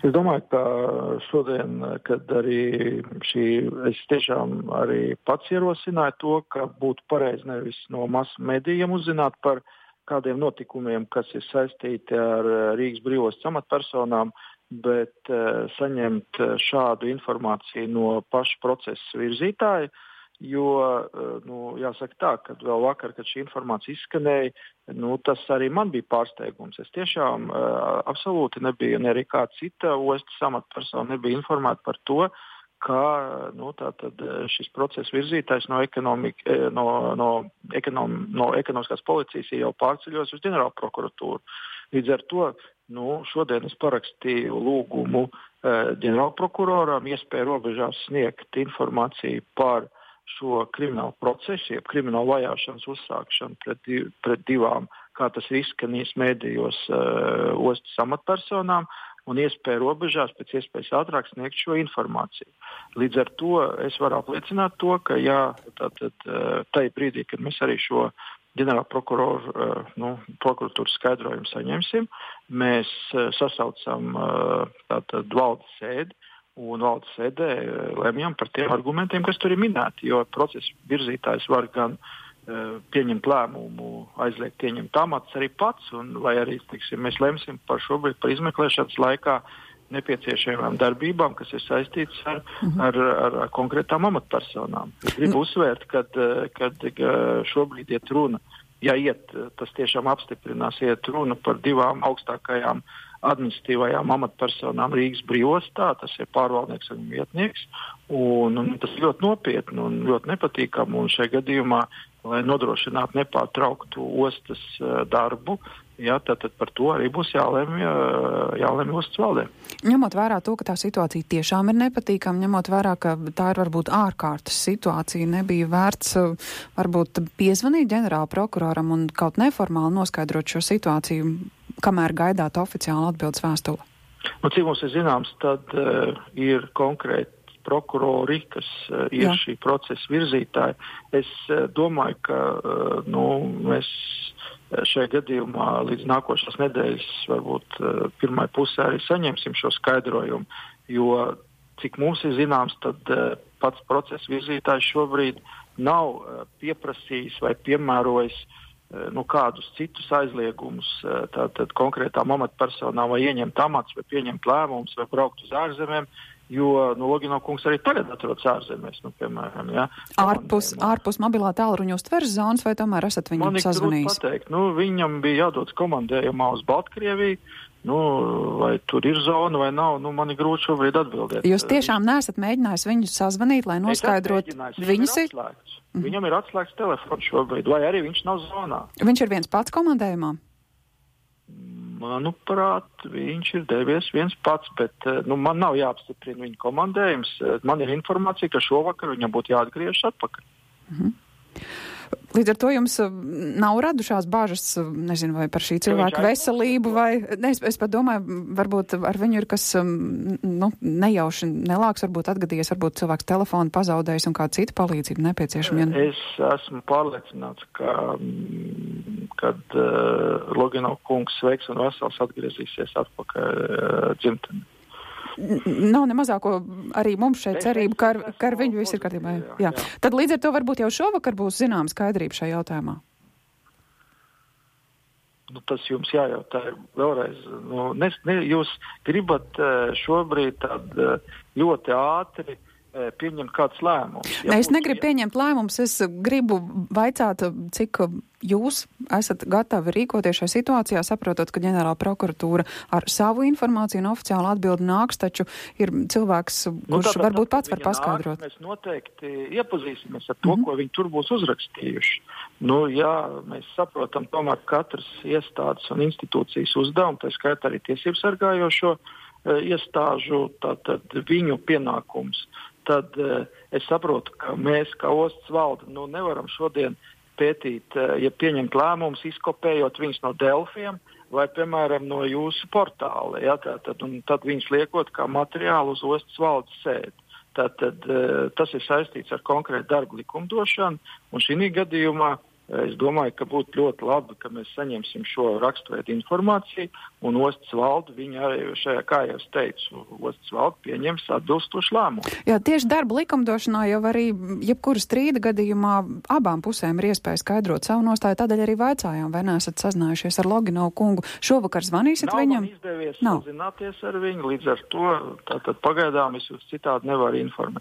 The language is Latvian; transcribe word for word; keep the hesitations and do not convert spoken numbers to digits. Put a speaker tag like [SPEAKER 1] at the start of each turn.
[SPEAKER 1] Es domāju, ka šodien, kad arī šī, es tiešām arī pats ierosināju to, ka būtu pareizi nevis no masu medijiem uzzināt par kādiem notikumiem, kas ir saistīti ar Rīgas brīvostas amatpersonām, bet uh, saņemt šādu informāciju no paša procesa virzītāja, jo, uh, nu, jāsaka tā, ka vēl vakar, kad šī informācija izskanēja, nu, tas arī man bija pārsteigums. Es tiešām uh, absolūti nebiju, ne arī kāda cita ostas amatpersona nebija informēta par to, ka nu, tātad, šis procesa virzītājs no, no, no, ekonom, no ekonomiskās policijas jau pārceļos uz ģenerālu prokuratūru. Līdz ar to nu, šodien es parakstīju lūgumu eh, ģenerālu prokuroram iespēju robežās sniegt informāciju par šo kriminālu procesu, jeb kriminālu vajāšanas uzsākšanu pret, div, pret divām, kā tas ir izskanījis mēdījos, uh, ostas amatpersonām, un iespēju robežās pēc iespējas ātrāk sniegt šo informāciju. Līdz ar to es varu apliecināt to, ka jā, tātad uh, tajā brīdī, kad mēs arī šo ģenerāla prokuroru, uh, nu, prokuratūras skaidrojumu saņemsim, mēs uh, sasaucam uh, tātad valdes sēdi, un valdes sēdē lemjam par tiem argumentiem, kas tur ir minēti, jo procesa virzītājs var gan uh, pieņemt lēmumu, aizliegt pieņemt amats arī pats, un vai arī, tiksim, mēs lemsim par šobrīd par izmeklēšanas laikā nepieciešamām darbībām, kas ir saistītas ar, mhm. ar, ar, ar konkrētām amatpersonām. Es gribu uzsvērt, kad, kad šobrīd iet runa, ja iet, tas tiešām apstiprinās, iet runa par divām augstākajām administratīvajām amatpersonām Rīgas brīvostā, tas ir pārvaldnieks un vietnieks, un, un tas ir ļoti nopietni un ļoti nepatīkami, un šajā gadījumā, lai nodrošinātu nepārtrauktu ostas uh, darbu, jā, tad, tad par to arī būs jālemj, uh, jālemj ostas valdē.
[SPEAKER 2] Ņemot vērā to, ka tā situācija tiešām ir nepatīkama, ņemot vērā, ka tā ir varbūt ārkārtas situācija, nebija vērts uh, varbūt piezvanīt ģenerāla prokuroram un kaut neformāli noskaidrot šo situāciju, kamēr gaidāt oficiālu atbildes vēstuli?
[SPEAKER 1] Nu, cik mums ir zināms, tad uh, ir konkrēti prokurori, kas uh, ir Jā. Šī procesa virzītāji. Es uh, domāju, ka uh, nu, mēs šajā gadījumā līdz nākošās nedēļas, varbūt uh, pirmai pusē arī saņemsim šo skaidrojumu, jo cik mums ir zināms, tad uh, pats procesa virzītājs šobrīd nav uh, pieprasījis vai piemērojis nu, kādus citus aizliegumus tātad konkrētām amatpersonām vai ieņemt amats vai pieņemt lēmumus vai braukt uz ārzemēm, jo nu, Logino kungs arī tagad atrodas ārzemēs, nu, piemēram. Ja.
[SPEAKER 2] Ārpus, ārpus mobilā tālruņa uztveres zonas vai tomēr esat viņam sazvanījis?
[SPEAKER 1] Man ir pateikt, nu, viņam bija jādodas komandējumā uz Baltkrieviju, nu, vai tur ir zona vai nav, nu, man ir grūti šobrīd atbildēt.
[SPEAKER 2] Jūs tiešām neesat mēģinājis viņu sazvanīt, lai noskaidrot viņas ir?
[SPEAKER 1] Mm-hmm. Viņam ir atslēgts telefons šobrīd, vai arī viņš nav zonā.
[SPEAKER 2] Viņš ir viens pats komandējumā?
[SPEAKER 1] Manuprāt, viņš ir devies viens pats, bet nu, man nav jāapstiprina viņa komandējums. Man ir informācija, ka šovakar viņam būtu jāatgriežas atpakaļ.
[SPEAKER 2] Mm-hmm. Līdz ar to jums nav radušās bāžas, nezinu, vai par šī cilvēka veselību, vai, ne, es, es pat domāju, varbūt ar viņu ir kas, nu, nejauši nelāks, varbūt atgadījies, varbūt cilvēks telefonu pazaudējis un kāda cita palīdzība nepieciešama. Ja...
[SPEAKER 1] Es esmu pārliecināts, ka, kad uh, Logino kungs sveiks un vesels atgriezīsies atpakaļ uh, dzimtenē.
[SPEAKER 2] Nav ne mazāko arī mums šeit cerību, ka ar, ka ar viņu viss ir kārtībā. Jā, jā. Jā. Tad līdz ar to varbūt jau šovakar būs zināma skaidrība šajā jautājumā.
[SPEAKER 1] Nu, tas jums jājautā vēlreiz. Nu, ne, ne, jūs gribat šobrīd tad ļoti ātri pieņemt kāds lēmums.
[SPEAKER 2] Ja es negribu vien... pieņemt lēmumus, es gribu vaicāt, cik jūs esat gatavi rīkoties šajā situācijā, saprotot, ka ģenerāla prokuratūra ar savu informāciju un oficiālu atbildi nāks, taču ir cilvēks, kurš nu, tā, varbūt pats var paskaidrot.
[SPEAKER 1] Nāk, mēs noteikti iepazīsimies ar to, mm-hmm. ko viņi tur būs uzrakstījuši. Nu, jā, mēs saprotam tomēr katras iestādes un institūcijas uzdevumu, tā skaitā arī tiesību sargājošo e, iestāžu, tātad viņu pienākums. Tad uh, es saprotu, ka mēs, kā ostas valde, nu, nevaram šodien pētīt, uh, ja pieņemt lēmumus, izkopējot viņus no Delfiem vai, piemēram, no jūsu portāla. Ja, tātad, un tad viņus liekot kā materiālu uz ostas valdes sēdi. Tātad uh, tas ir saistīts ar konkrētu darbu likumdošanu, un šī gadījumā Es domāju, ka būtu ļoti labi, ka mēs saņemsim šo raksturveidu informāciju, un ostas valde, viņa arī šajā, kā jau es teicu, ostas valde pieņems atbilstošu lēmumu.
[SPEAKER 2] Jā, tieši darba likumdošanā jau arī jebkura strīda gadījumā abām pusēm ir iespēja skaidrot savu nostāju, tādēļ arī vaicājām, vai neesat sazinājušies ar Loginovu kungu. Šovakar zvanīsiet
[SPEAKER 1] Nav
[SPEAKER 2] viņam?
[SPEAKER 1] Nav man izdevies sazināties ar viņu, līdz ar to tātad pagaidām es jūs citādi nevaru informēt.